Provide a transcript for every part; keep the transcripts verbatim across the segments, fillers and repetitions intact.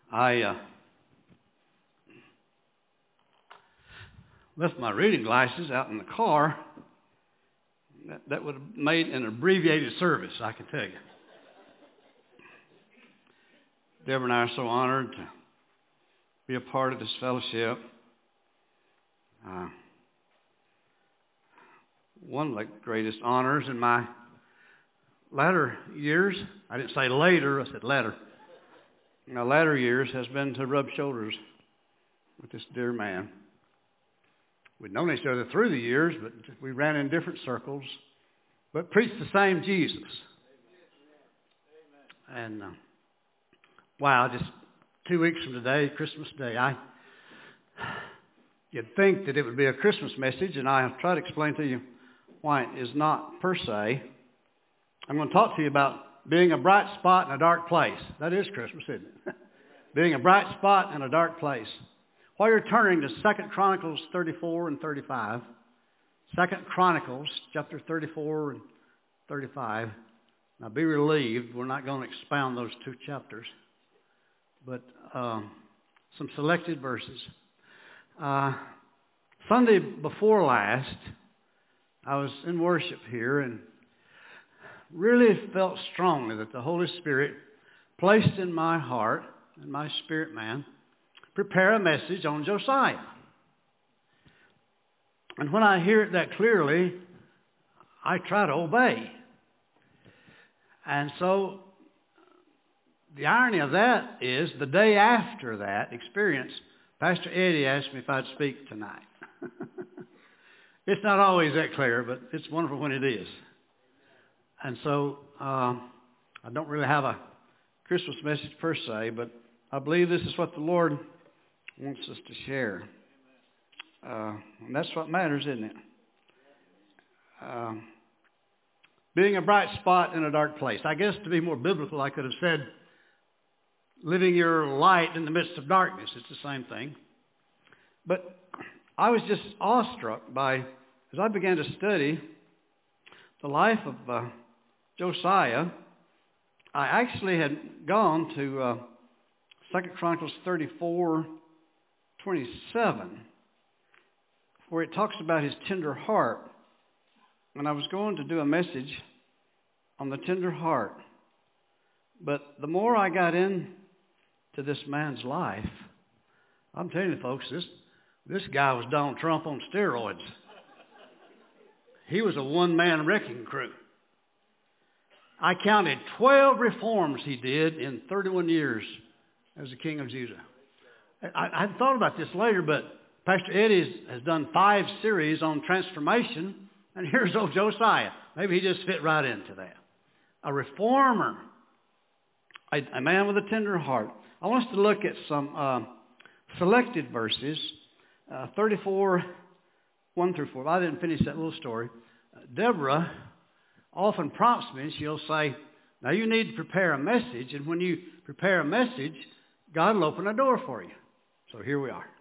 I uh, left my reading glasses out in the car. That, that would have made an abbreviated service, I can tell you. Deborah and I are so honored to be a part of this fellowship. Uh, one of the greatest honors in my latter years, I didn't say later, I said latter. In my latter years has been to rub shoulders with this dear man. We'd known each other through the years, but we ran in different circles, but preached the same Jesus. And uh, wow, just two weeks from today, Christmas Day, I you'd think that it would be a Christmas message, and I'll try to explain to you why it is not per se. I'm going to talk to you about being a bright spot in a dark place. That is Christmas, isn't it? Being a bright spot in a dark place. While you're turning to Second Chronicles thirty-four and thirty-five, Second Chronicles chapter thirty-four and thirty-five. Now be relieved, we're not going to expound those two chapters, but um, some selected verses. Uh, Sunday before last, I was in worship here and really felt strongly that the Holy Spirit placed in my heart, in my spirit man, prepare a message on Josiah. And when I hear it that clearly, I try to obey. And so the irony of that is the day after that experience, Pastor Eddie asked me if I'd speak tonight. It's not always that clear, but it's wonderful when it is. And so uh, I don't really have a Christmas message per se, but I believe this is what the Lord wants us to share. Uh, and that's what matters, isn't it? Uh, being a bright spot in a dark place. I guess to be more biblical, I could have said, living your light in the midst of darkness. It's the same thing. But I was just awestruck by, as I began to study the life of uh, Josiah, I actually had gone to uh, Second Chronicles thirty-four, twenty-seven, where it talks about his tender heart. And I was going to do a message on the tender heart. But the more I got into this man's life, I'm telling you folks, this, this guy was Donald Trump on steroids. He was a one-man wrecking crew. I counted twelve reforms he did in thirty-one years as the king of Judah. I, I thought about this later, but Pastor Eddie has done five series on transformation, and here's old Josiah. Maybe he just fit right into that. A reformer, a, a man with a tender heart. I want us to look at some uh, selected verses, uh, thirty-four, one through four. I didn't finish that little story. Uh, Deborah often prompts me, and she'll say, now you need to prepare a message, and when you prepare a message, God will open a door for you. So here we are.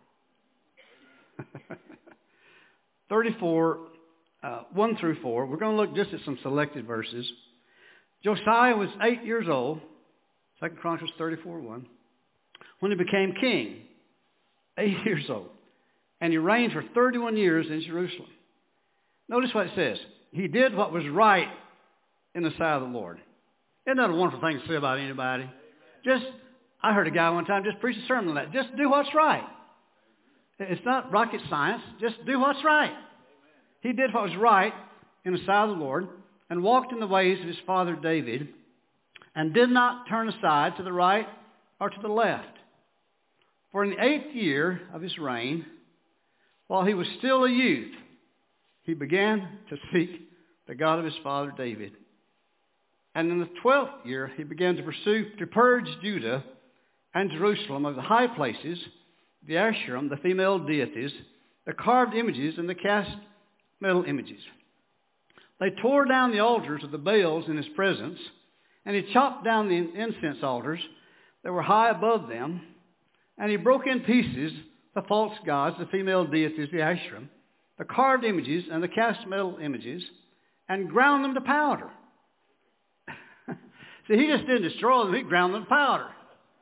thirty-four, uh, one through four. We're going to look just at some selected verses. Josiah was eight years old, Second Chronicles thirty-four, one, when he became king, eight years old. And he reigned for thirty-one years in Jerusalem. Notice what it says. He did what was right in the sight of the Lord. Isn't that a wonderful thing to say about anybody? Just, I heard a guy one time just preach a sermon on that. Just do what's right. It's not rocket science. Just do what's right. He did what was right in the sight of the Lord and walked in the ways of his father David and did not turn aside to the right or to the left. For in the eighth year of his reign, while he was still a youth, he began to seek the God of his father David. And in the twelfth year, he began to pursue, to purge Judah and Jerusalem of the high places, the Asherim, the female deities, the carved images, and the cast metal images. They tore down the altars of the Baals in his presence, and he chopped down the incense altars that were high above them, and he broke in pieces the false gods, the female deities, the Asherim, the carved images, and the cast metal images, and ground them to powder. See, he just didn't destroy them, he ground them to powder.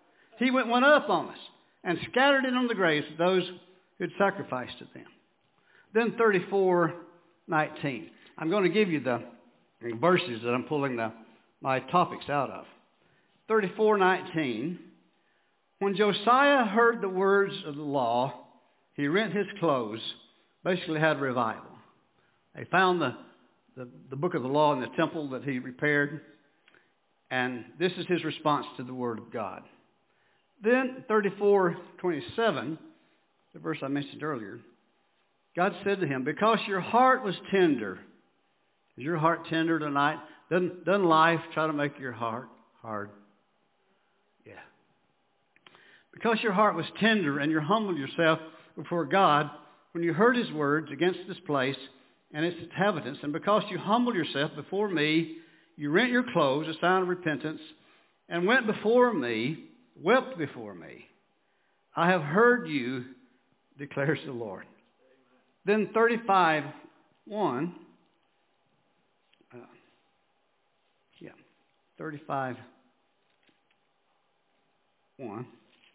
he went one up on us and scattered it on the graves of those who had sacrificed to them. Then thirty-four nineteen. I'm going to give you the verses that I'm pulling the, my topics out of. thirty-four nineteen. When Josiah heard the words of the law, he rent his clothes, basically had revival. They found the, the, the book of the law in the temple that he repaired, and this is his response to the word of God. Then thirty-four twenty-seven, the verse I mentioned earlier, God said to him, because your heart was tender. Is your heart tender tonight? Doesn't, doesn't life try to make your heart hard? Yeah. Because your heart was tender and you humbled yourself before God when you heard his words against this place and its inhabitants, and because you humbled yourself before me, you rent your clothes, a sign of repentance, and went before me, wept before me. I have heard you, declares the Lord. Then thirty-five one, uh, yeah, thirty-five one,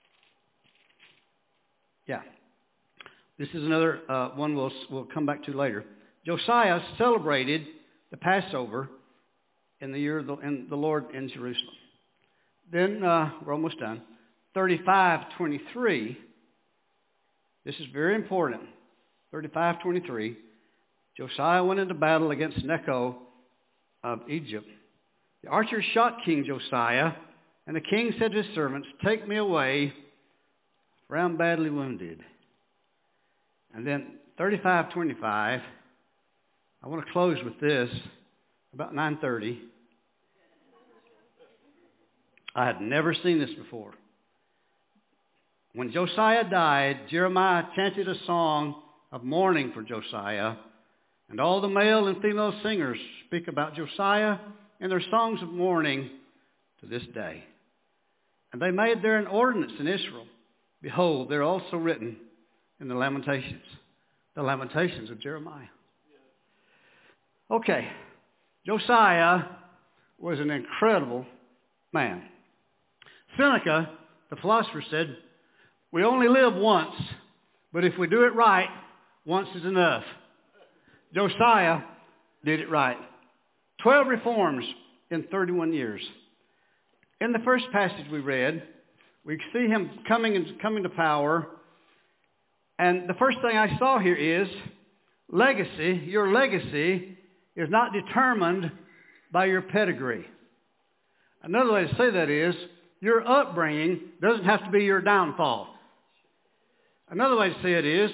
yeah. This is another uh, one we'll, we'll come back to later. Josiah celebrated the Passover in the year of the, in the Lord in Jerusalem. Then, uh, we're almost done. thirty-five twenty-three, this is very important. thirty-five twenty-three, Josiah went into battle against Necho of Egypt. The archers shot King Josiah, and the king said to his servants, take me away, for I am badly wounded. And then thirty-five twenty-five, I want to close with this, about nine thirty. I had never seen this before. When Josiah died, Jeremiah chanted a song of mourning for Josiah, and all the male and female singers speak about Josiah in their songs of mourning to this day. And they made there an ordinance in Israel. Behold, they're also written in the Lamentations, the Lamentations of Jeremiah. Okay, Josiah was an incredible man. Seneca, the philosopher, said, we only live once, but if we do it right, once is enough. Josiah did it right. Twelve reforms in thirty-one years. In the first passage we read, we see him coming and coming to power. And the first thing I saw here is legacy. Your legacy is not determined by your pedigree. Another way to say that is your upbringing doesn't have to be your downfall. Another way to say it is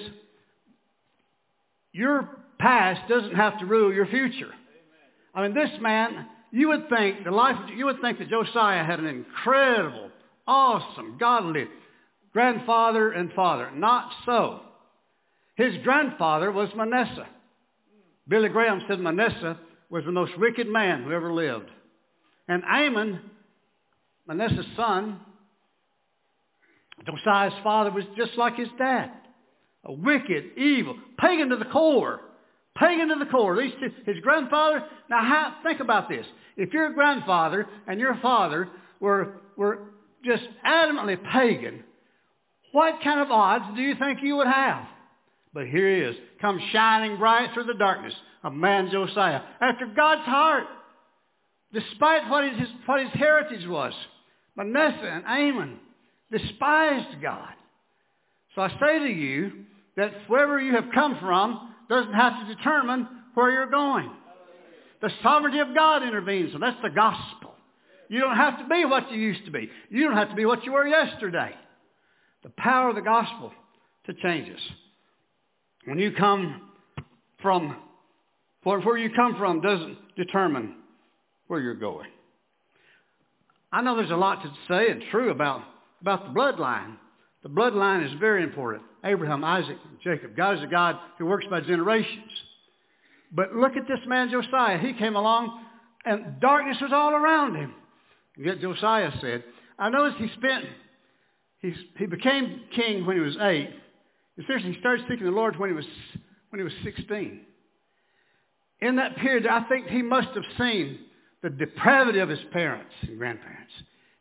your past doesn't have to rule your future. I mean, this man, you would think the life, you would think that Josiah had an incredible, awesome, godly grandfather and father. Not so. His grandfather was Manasseh. Billy Graham said Manasseh was the most wicked man who ever lived. And Amon, Manasseh's son, Josiah's father, was just like his dad. A wicked, evil, pagan to the core. Pagan to the core. These two, his grandfather, now how, think about this. If your grandfather and your father were, were just adamantly pagan, what kind of odds do you think you would have? But here he is, comes shining bright through the darkness, a man Josiah, after God's heart, despite what his, what his heritage was. Manasseh and Amon despised God. So I say to you that wherever you have come from doesn't have to determine where you're going. The sovereignty of God intervenes, and that's the gospel. You don't have to be what you used to be. You don't have to be what you were yesterday. The power of the gospel to change us. When you come from, where you come from doesn't determine where you're going. I know there's a lot to say and true about, about the bloodline. The bloodline is very important. Abraham, Isaac, and Jacob. God is a God who works by generations. But look at this man Josiah. He came along and darkness was all around him. And yet Josiah said, I noticed he spent, he, he became king when he was eight. Seriously, he started seeking the Lord when he was when he was sixteen. In that period, I think he must have seen the depravity of his parents and grandparents.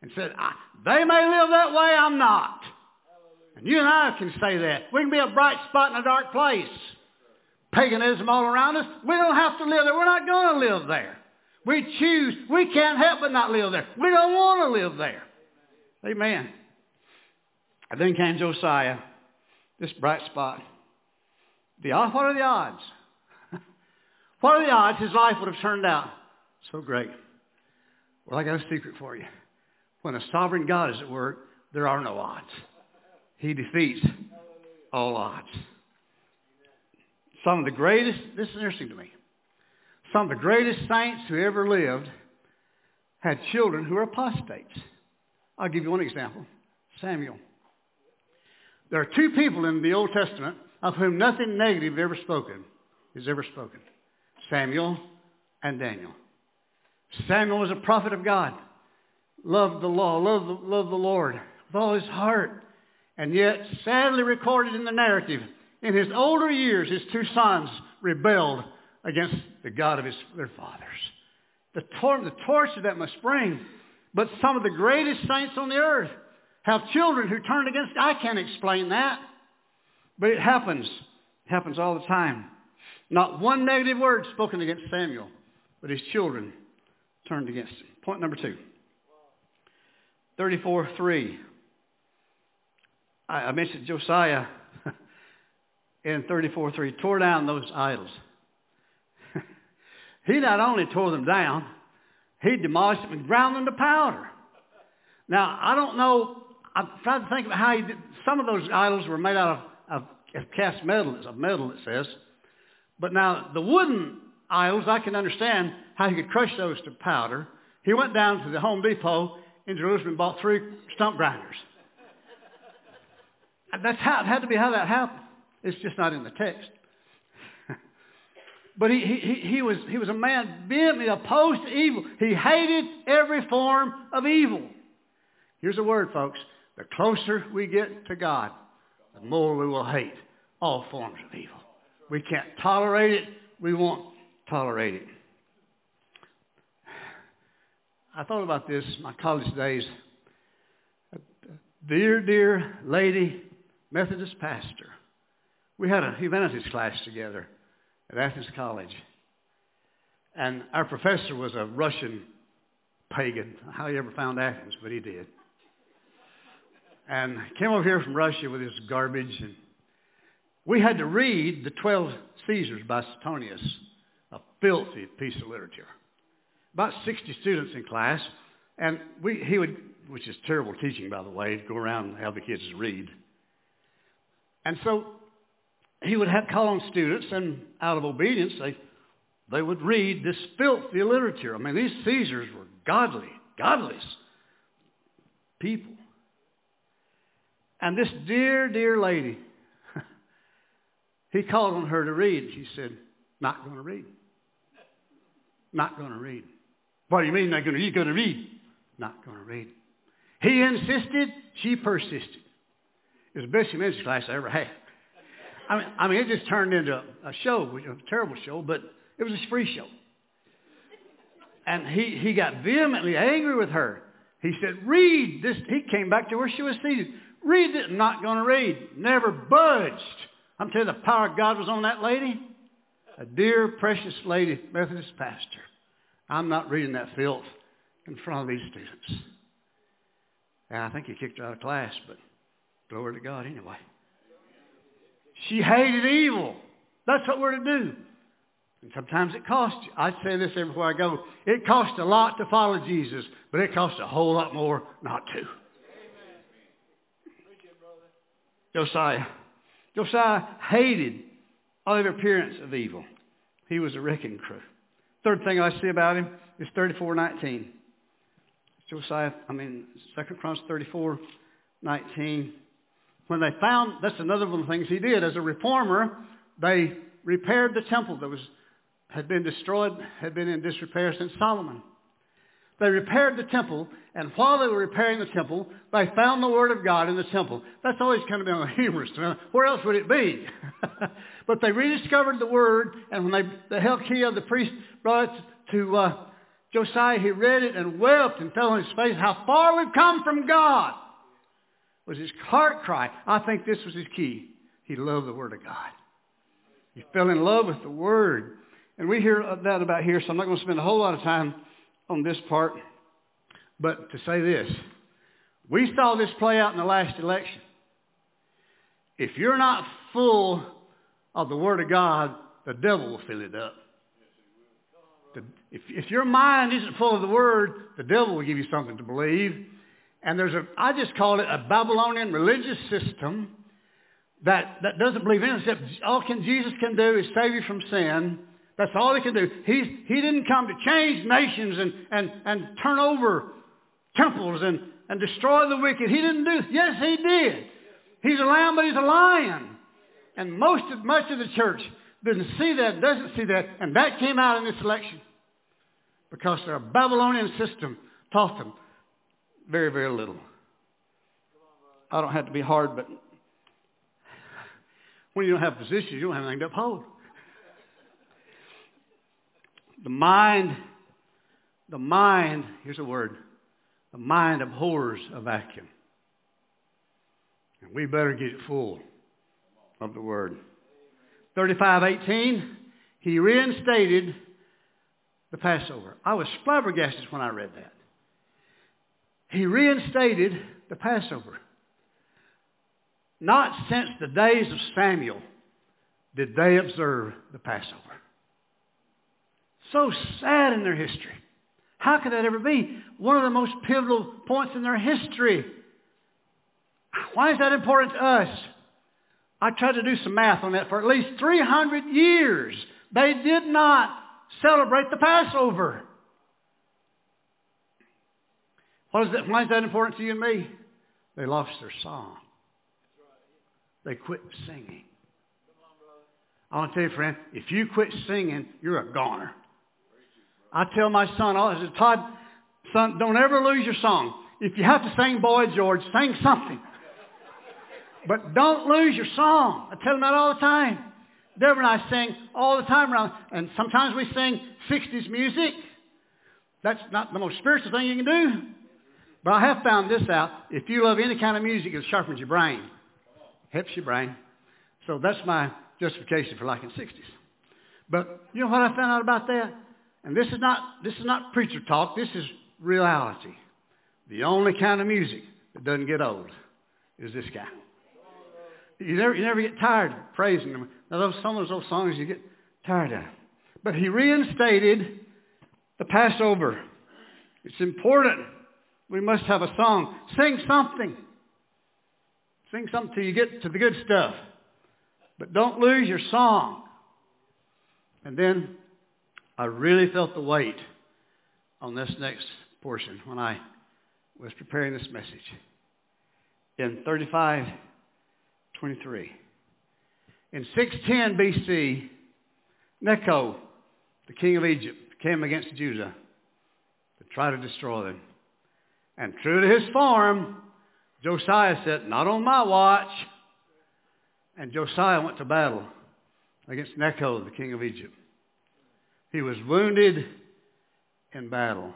and said, they may live that way, I'm not. And you and I can say that. We can be a bright spot in a dark place. Paganism all around us. We don't have to live there. We're not going to live there. We choose. We can't help but not live there. We don't want to live there. Amen. And then came Josiah, this bright spot. The, what are the odds? What are the odds his life would have turned out so great? Well, I got a secret for you. When a sovereign God is at work, there are no odds. He defeats all odds. Some of the greatest, this is interesting to me, some of the greatest saints who ever lived had children who were apostates. I'll give you one example. Samuel. There are two people in the Old Testament of whom nothing negative ever spoken is ever spoken. Samuel and Daniel. Samuel was a prophet of God. Loved the law, loved the, loved the Lord with all his heart. And yet, sadly recorded in the narrative, in his older years, his two sons rebelled against the God of his, their fathers. The, tor- the torture that must bring. But some of the greatest saints on the earth have children who turn against. I can't explain that. But it happens. It happens all the time. Not one negative word spoken against Samuel, but his children turned against him. Point number two. thirty-four three. I, I mentioned Josiah in thirty-four three, tore down those idols. He not only tore them down, he demolished them and ground them to powder. Now, I don't know, I'm trying to think of how he did. Some of those idols were made out of, of, of cast metal, of metal it says. But now, the wooden idols, I can understand how he could crush those to powder. He went down to the Home Depot in Jerusalem and bought three stump grinders. And that's how it had to be how that happened. It's just not in the text. But he, he, he, was, he was a man vehemently opposed to evil. He hated every form of evil. Here's a word, folks. The closer we get to God, the more we will hate all forms of evil. We can't tolerate it. We won't tolerate it. I thought about this in my college days. A dear, dear lady Methodist pastor. We had a humanities class together at Athens College. And our professor was a Russian pagan. How he ever found Athens, but he did. And came over here from Russia with his garbage. And we had to read the Twelve Caesars by Suetonius, a filthy piece of literature. About sixty students in class. And we, he would, which is terrible teaching, by the way, to go around and have the kids read. And so he would have call on students, and out of obedience, they, they would read this filthy literature. I mean, these Caesars were godly, godless people. And this dear, dear lady, he called on her to read. She said, not going to read. Not going to read. What do you mean not going to read? You're going to read. Not going to read. He insisted, she persisted. It was the best humanities class I ever had. I mean, I mean, it just turned into a show, a terrible show, but it was a free show. And he, he got vehemently angry with her. He said, read this. He came back to where she was seated. Read it. Not going to read. Never budged. I'm telling you, the power of God was on that lady. A dear, precious lady, Methodist pastor. I'm not reading that filth in front of these students. And I think he kicked her out of class, but glory to God anyway. She hated evil. That's what we're to do. And sometimes it costs you. I say this everywhere I go. It costs a lot to follow Jesus, but it costs a whole lot more not to. Josiah. Josiah hated all the appearance of evil. He was a wrecking crew. Third thing I see about him is thirty-four nineteen. Josiah, I mean, Second Chronicles thirty-four nineteen. When they found, that's another one of the things he did. As a reformer, they repaired the temple that was had been destroyed, had been in disrepair since Solomon. They repaired the temple, and while they were repairing the temple, they found the Word of God in the temple. That's always kind of been humorous to me. Where else would it be? But they rediscovered the Word, and when they, the Hilkiah, the priest, brought it to, uh, Josiah, he read it and wept and fell on his face. How far we've come from God was his heart cry. I think this was his key. He loved the Word of God. He fell in love with the Word. And we hear that about here, so I'm not going to spend a whole lot of time on this part. But to say this, we saw this play out in the last election. If you're not full of the Word of God, the devil will fill it up. The, if, if your mind isn't full of the Word, the devil will give you something to believe. And there's a, I just call it a Babylonian religious system that, that doesn't believe in it, except all can, Jesus can do is save you from sin. That's all he can do. He's, he didn't come to change nations and, and, and turn over temples and, and destroy the wicked. He didn't do, yes, he did. He's a lamb, but he's a lion. And most of, much of the church doesn't see that, doesn't see that. And that came out in this election. Because their Babylonian system taught them very, very little. I don't have to be hard, but when you don't have positions, you don't have anything to uphold. The mind, the mind, here's a word, the mind abhors a vacuum. And we better get it full of the Word. thirty-five eighteen, he reinstated the Passover. I was flabbergasted when I read that. He reinstated the Passover. Not since the days of Samuel did they observe the Passover. So sad in their history. How could that ever be? One of the most pivotal points in their history. Why is that important to us? I tried to do some math on that. For at least three hundred years, they did not celebrate the Passover. What is that? Why is that important to you and me? They lost their song. They quit singing. I want to tell you, friend, if you quit singing, you're a goner. I tell my son, I said, Todd, son, don't ever lose your song. If you have to sing Boy George, sing something. But don't lose your song. I tell him that all the time. Deborah and I sing all the time around, and sometimes we sing sixties music. That's not the most spiritual thing you can do. But I have found this out. If you love any kind of music, it sharpens your brain. Helps your brain. So that's my justification for liking sixties. But you know what I found out about that? And this is not this is not preacher talk. This is reality. The only kind of music that doesn't get old is this guy. You never you never get tired of praising him. Now those some of those old songs you get tired of. But he reinstated the Passover. It's important. We must have a song. Sing something. Sing something till you get to the good stuff. But don't lose your song. And then I really felt the weight on this next portion when I was preparing this message. In thirty-five twenty-three. In six ten B C, Necho, the king of Egypt, came against Judah to try to destroy them. And true to his form, Josiah said, not on my watch. And Josiah went to battle against Necho, the king of Egypt. He was wounded in battle.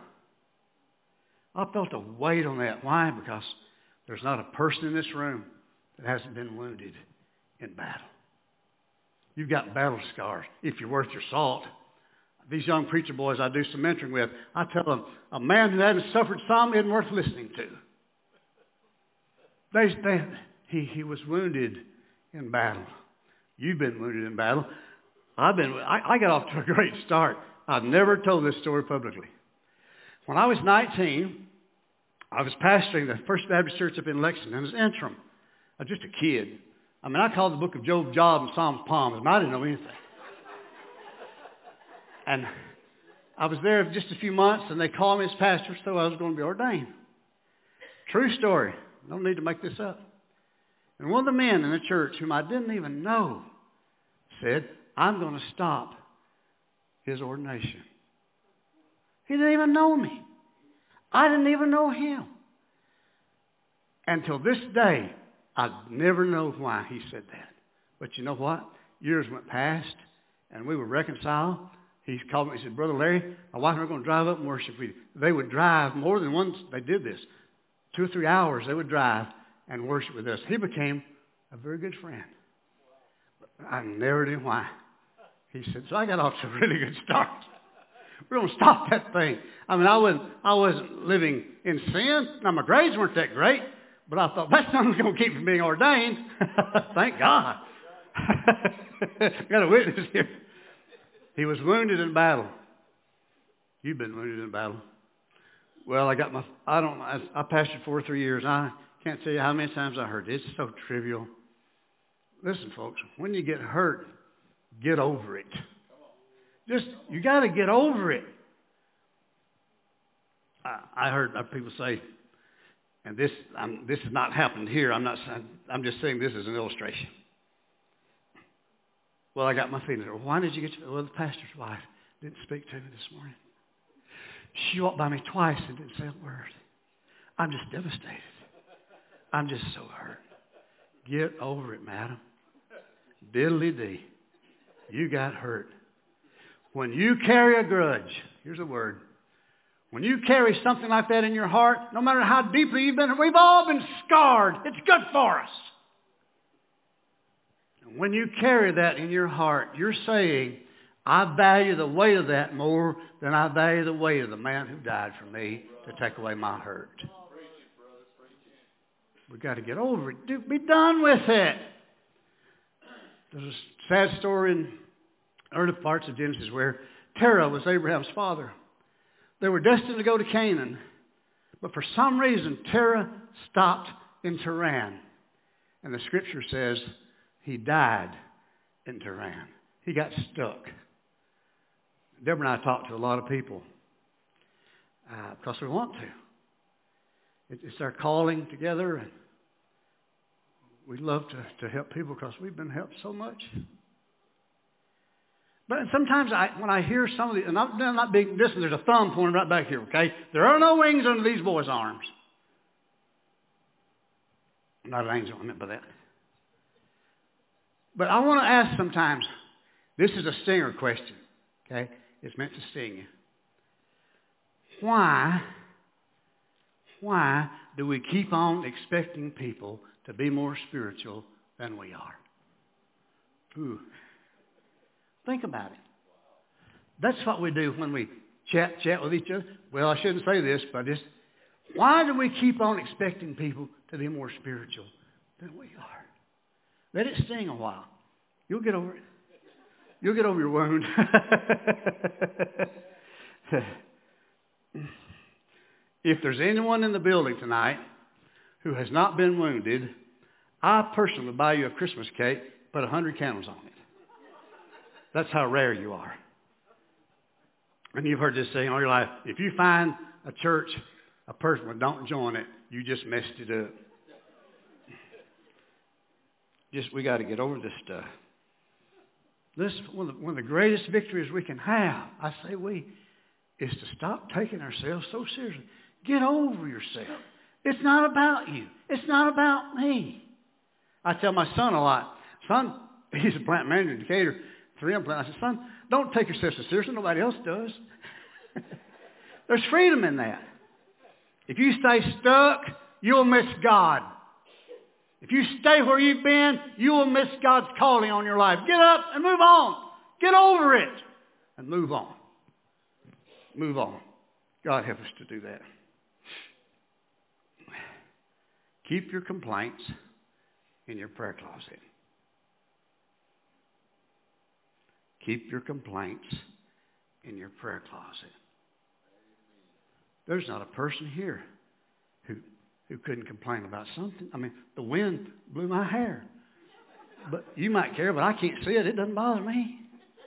I felt a weight on that. Why? Because there's not a person in this room that hasn't been wounded in battle. You've got battle scars if you're worth your salt. These young preacher boys I do some mentoring with, I tell them, a man who hasn't suffered some isn't worth listening to. They, they, he, he was wounded in battle. You've been wounded in battle. I've been. I, I got off to a great start. I've never told this story publicly. When I was nineteen, I was pastoring the First Baptist Church up in Lexington as interim. I was just a kid. I mean, I called the book of Job, Job, and Psalms Palms, and I didn't know anything. And I was there just a few months, and they called me as pastor, so I was going to be ordained. True story. No need to make this up. And one of the men in the church, whom I didn't even know, said, I'm going to stop his ordination. He didn't even know me. I didn't even know him. Until this day, I never know why he said that. But you know what? Years went past, and we were reconciled. he called me. He said, Brother Larry, my wife and I are going to drive up and worship with you. They would drive more than once. They did this. Two or three hours they would drive and worship with us. He became a very good friend. I never knew why. He said, so I got off to a really good start. We're going to stop that thing. I mean, I wasn't, I wasn't living in sin. Now, my grades weren't that great, but I thought, that's nothing's going to keep me from being ordained. Thank God. Got a witness here. He was wounded in battle. You've been wounded in battle. Well, I got my, I don't, I, I pastored for three years. I can't tell you how many times I heard it. It's so trivial. Listen, folks, when you get hurt, get over it. Just, you got to get over it. I, I heard people say, and this, I'm, this has not happened here. I'm not, I'm just saying this as an illustration. Well, I got my feelings. Well, why did you get? Your, well, the pastor's wife didn't speak to me this morning. She walked by me twice and didn't say a word. I'm just devastated. I'm just so hurt. Get over it, madam. Diddly-dee. You got hurt. When you carry a grudge, here's a word. When you carry something like that in your heart, no matter how deeply you've been, we've all been scarred. It's good for us. And when you carry that in your heart, you're saying, I value the weight of that more than I value the weight of the man who died for me to take away my hurt. We've got to get over it. Dude, be done with it. There's a sad story in early parts of Genesis where Terah was Abraham's father. They were destined to go to Canaan, but for some reason Terah stopped in Tehran. And the scripture says he died in Tehran. He got stuck. Deborah and I talk to a lot of people uh, because we want to. It, it's our calling together, and we love to, to help people because we've been helped so much. But sometimes I, when I hear some of the, and I'm not being distant, there's a thumb pointing right back here, okay? There are no wings under these boys' arms. I'm not an angel, I meant by that. But I want to ask sometimes, this is a stinger question, okay? It's meant to sting you. Why, why do we keep on expecting people to be more spiritual than we are? Ooh. Think about it. That's what we do when we chat, chat with each other. Well, I shouldn't say this, but just, why do we keep on expecting people to be more spiritual than we are? Let it sting a while. You'll get over it. You'll get over your wound. If there's anyone in the building tonight who has not been wounded, I personally would buy you a Christmas cake, put a hundred candles on it. That's how rare you are. And you've heard this saying all your life, if you find a church, a person that don't join it, you just messed it up. Just, we got to get over this stuff. This one of, the, one of the greatest victories we can have, I say we, is to stop taking ourselves so seriously. Get over yourself. It's not about you. It's not about me. I tell my son a lot. Son, he's a plant manager in Decatur, three M plant. I said, son, don't take yourself so seriously. Nobody else does. There's freedom in that. If you stay stuck, you'll miss God. If you stay where you've been, you will miss God's calling on your life. Get up and move on. Get over it and move on. Move on. God help us to do that. Keep your complaints in your prayer closet. Keep your complaints in your prayer closet. There's not a person here who who couldn't complain about something. I mean, the wind blew my hair. But you might care, but I can't see it. It doesn't bother me.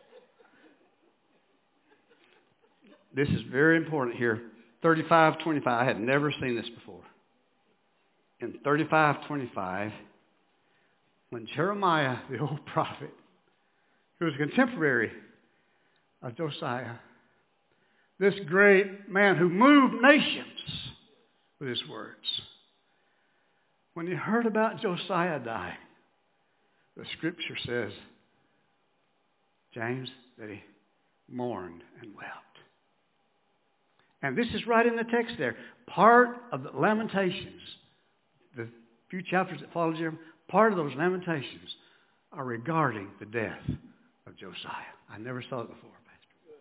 This is very important here. thirty-five twenty-five. I had never seen this before. In thirty-five twenty-five, when Jeremiah, the old prophet, who was a contemporary of Josiah, this great man who moved nations with his words, when he heard about Josiah dying, the scripture says, James, that he mourned and wept. And this is right in the text there. Part of the Lamentations, the few chapters that follow Jeremiah, part of those Lamentations are regarding the death of Josiah. I never saw it before, Pastor.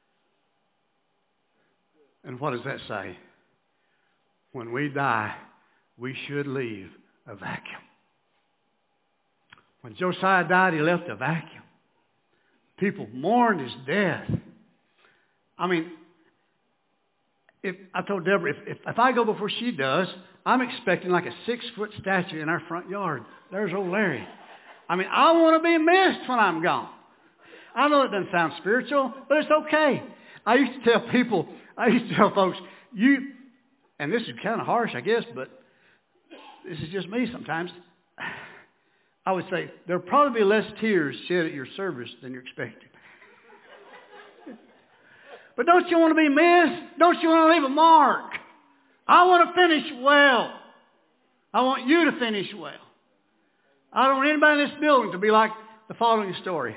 And what does that say? When we die, we should leave a vacuum. When Josiah died, he left a vacuum. People mourned his death. I mean, if I told Deborah, if, if, if I go before she does, I'm expecting like a six-foot statue in our front yard. There's old Larry. I mean, I want to be missed when I'm gone. I know it doesn't sound spiritual, but it's okay. I used to tell people, I used to tell folks, you, and this is kind of harsh, I guess, but this is just me sometimes. I would say, there'll probably be less tears shed at your service than you're expecting. But don't you want to be missed? Don't you want to leave a mark? I want to finish well. I want you to finish well. I don't want anybody in this building to be like the following story.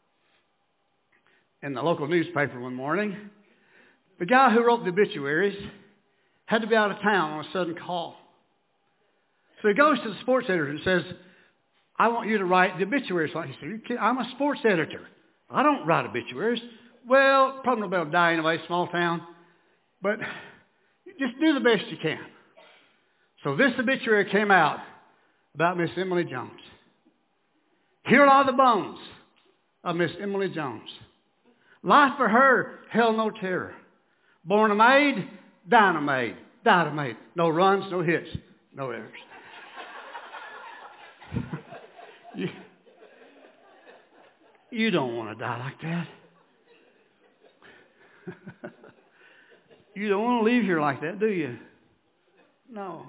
In the local newspaper one morning, the guy who wrote the obituaries had to be out of town on a sudden call. So he goes to the sports editor and says, I want you to write the obituaries. He said, I'm a sports editor. I don't write obituaries. Well, probably nobody will die anyway, small town. But just do the best you can. So this obituary came out about Miss Emily Jones. Here lie the bones of Miss Emily Jones. Life for her held no terror. Born a maid, dying a maid, died a maid. No runs, no hits, no errors. you, you don't want to die like that. You don't want to leave here like that, do you? No.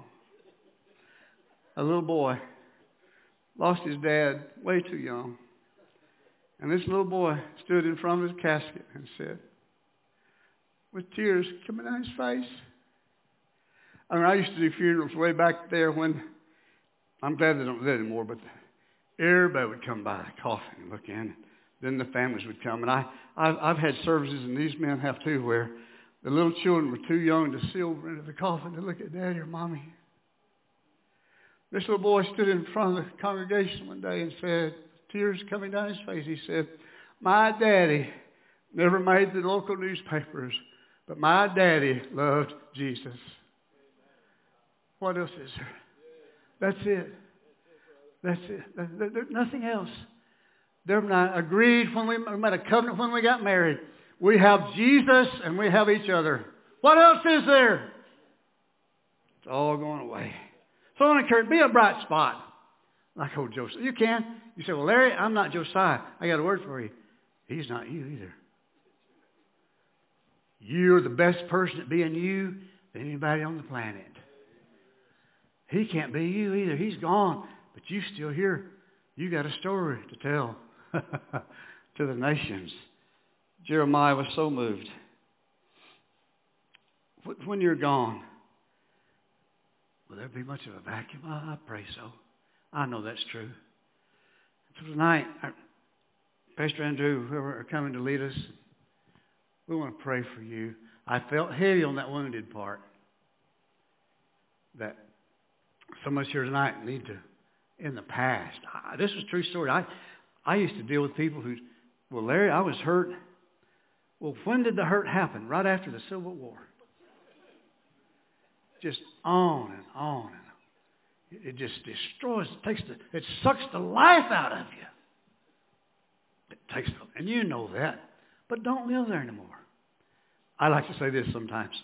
A little boy lost his dad way too young. And this little boy stood in front of his casket and said, with tears coming down his face. I mean, I used to do funerals way back there when, I'm glad they don't do that anymore, but everybody would come by coughing and look in. Then the families would come. And I, I've, I've had services, and these men have too, where the little children were too young to see over into the coffin to look at Daddy or Mommy. This little boy stood in front of the congregation one day and said, tears coming down his face, he said, my daddy never made the local newspapers, but my daddy loved Jesus. What else is there? That's it. That's it. There's nothing else. Deborah and I agreed when we made a covenant when we got married. We have Jesus and we have each other. What else is there? It's all going away. So I want to encourage, be a bright spot. Like old Josiah. You can. You say, well, Larry, I'm not Josiah. I got a word for you. He's not you either. You're the best person at being you than anybody on the planet. He can't be you either. He's gone. But you still here. You got a story to tell to the nations. Jeremiah was so moved. When you're gone, will there be much of a vacuum? I pray so. I know that's true. So tonight, Pastor Andrew, whoever are coming to lead us, we want to pray for you. I felt heavy on that wounded part. That some of us here tonight need to, in the past. I, this is a true story. I, I used to deal with people who, well, Larry, I was hurt. Well, when did the hurt happen? Right after the Civil War. Just on and on and on. It just destroys, it takes the, it sucks the life out of you. It takes, and you know that, but don't live there anymore. I like to say this sometimes.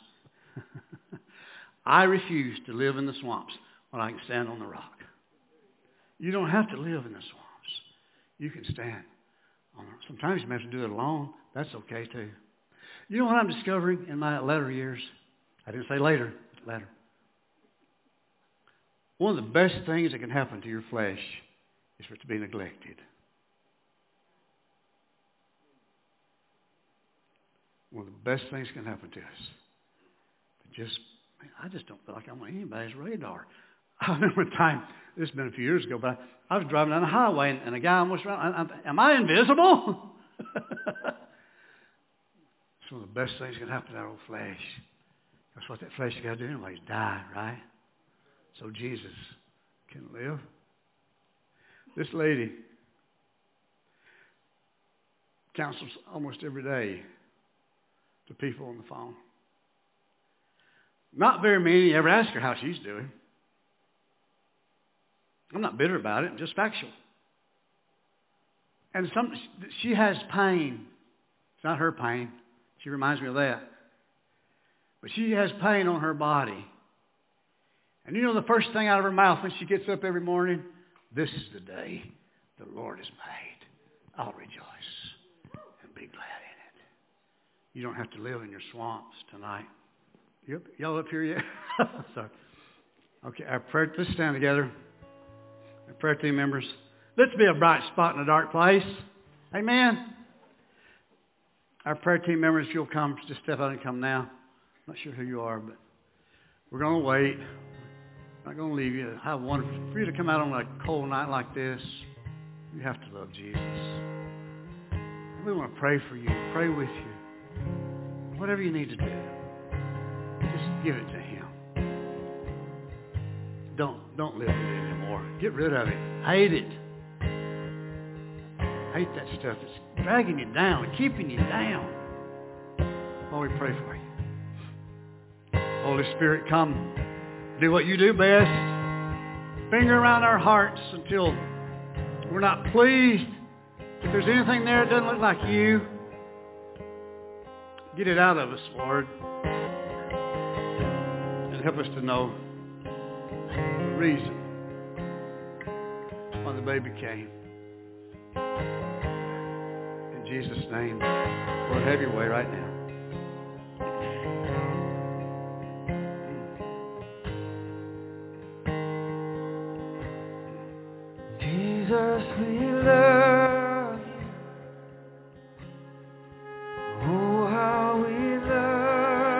I refuse to live in the swamps when I can stand on the rock. You don't have to live in the swamps. You can stand on the rock. Sometimes you may have to do it alone. That's okay too. You know what I'm discovering in my latter years? I didn't say later, but latter. One of the best things that can happen to your flesh is for it to be neglected. One of the best things that can happen to us. But just, man, I just don't feel like I'm on anybody's radar. I remember a time, this has been a few years ago, but I was driving down the highway and, and a guy almost ran. I, I, am I invisible? It's one of the best things that can happen to our old flesh. That's what that flesh has got to do anyway, is die, right? So Jesus can live. This lady counsels almost every day to people on the phone. Not very many ever ask her how she's doing. I'm not bitter about it, just factual. And some, she has pain. It's not her pain. She reminds me of that. But she has pain on her body. And you know the first thing out of her mouth when she gets up every morning? This is the day the Lord has made. I'll rejoice and be glad in it. You don't have to live in your swamps tonight. Yep, y'all up here yet? Sorry. Okay, our prayer, let's stand together. Our prayer team members. Let's be a bright spot in a dark place. Amen. Our prayer team members, if you'll come, just step out and come now. I'm not sure who you are, but we're going to wait. I'm not going to leave you. How wonderful for you to come out on a cold night like this. You have to love Jesus. We want to pray for you, pray with you. Whatever you need to do, just give it to Him. Don't don't live with it anymore. Get rid of it. Hate it. Hate that stuff that's dragging you down and keeping you down. Oh, we pray for you. Holy Spirit, come. Do what you do best. Finger around our hearts until we're not pleased. If there's anything there that doesn't look like you, get it out of us, Lord. And help us to know the reason why the baby came. In Jesus' name, Lord, have your way right now. Jesus, we love